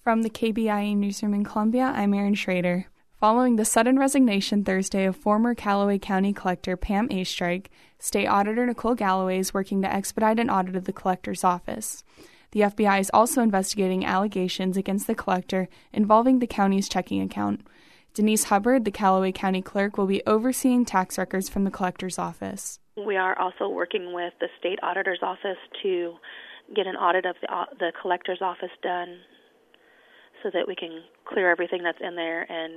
From the KBIA newsroom in Columbia, I'm Erin Schrader. Following the sudden resignation Thursday of former Callaway County Collector Pam Astrike, State Auditor Nicole Galloway is working to expedite an audit of the collector's office. The FBI is also investigating allegations against the collector involving the county's checking account. Denise Hubbard, the Callaway County Clerk, will be overseeing tax records from the collector's office. We are also working with the State Auditor's Office to get an audit of the collector's office done so that we can clear everything that's in there and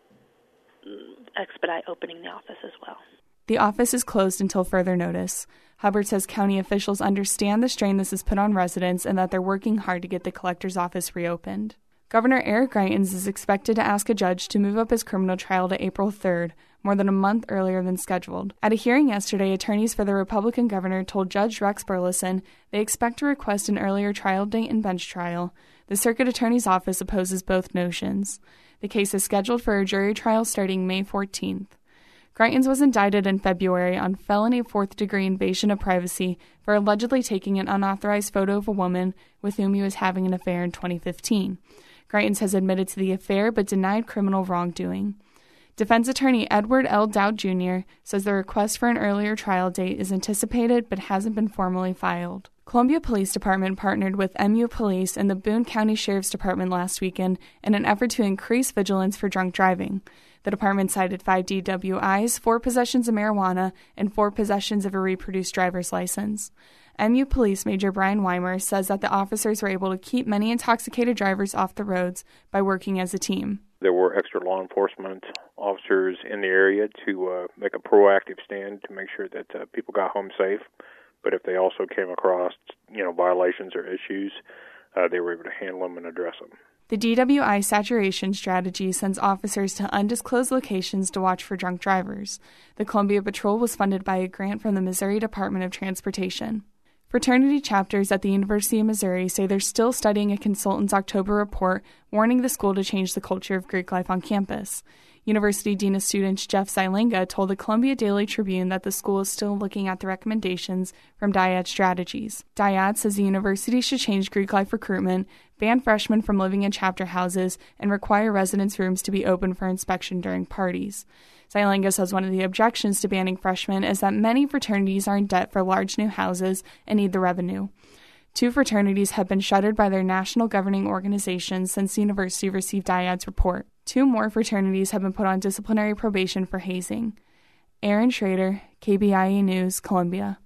expedite opening the office as well. The office is closed until further notice. Hubbard says county officials understand the strain this has put on residents and that they're working hard to get the collector's office reopened. Governor Eric Greitens is expected to ask a judge to move up his criminal trial to April 3rd, more than a month earlier than scheduled. At a hearing yesterday, attorneys for the Republican governor told Judge Rex Burleson they expect to request an earlier trial date and bench trial. The circuit attorney's office opposes both notions. The case is scheduled for a jury trial starting May 14th. Greitens was indicted in February on felony fourth-degree invasion of privacy for allegedly taking an unauthorized photo of a woman with whom he was having an affair in 2015. Greitens has admitted to the affair but denied criminal wrongdoing. Defense attorney Edward L. Dowd Jr. says the request for an earlier trial date is anticipated but hasn't been formally filed. Columbia Police Department partnered with MU Police and the Boone County Sheriff's Department last weekend in an effort to increase vigilance for drunk driving. The department cited 5 DWIs, 4 possessions of marijuana, and 4 possessions of a reproduced driver's license. MU Police Major Brian Weimer says that the officers were able to keep many intoxicated drivers off the roads by working as a team. There were extra law enforcement officers in the area to make a proactive stand to make sure that people got home safe. But if they also came across, violations or issues, they were able to handle them and address them. The DWI saturation strategy sends officers to undisclosed locations to watch for drunk drivers. The Columbia Patrol was funded by a grant from the Missouri Department of Transportation. Fraternity chapters at the University of Missouri say they're still studying a consultant's October report warning the school to change the culture of Greek life on campus. University Dean of Students Jeff Zylinga told the Columbia Daily Tribune that the school is still looking at the recommendations from Dyad Strategies. Dyad says the university should change Greek life recruitment, ban freshmen from living in chapter houses, and require residence rooms to be open for inspection during parties. Zylinga says one of the objections to banning freshmen is that many fraternities are in debt for large new houses and need the revenue. 2 fraternities have been shuttered by their national governing organizations since the university received Dyad's report. 2 more fraternities have been put on disciplinary probation for hazing. Erin Schrader, KBIA News, Columbia.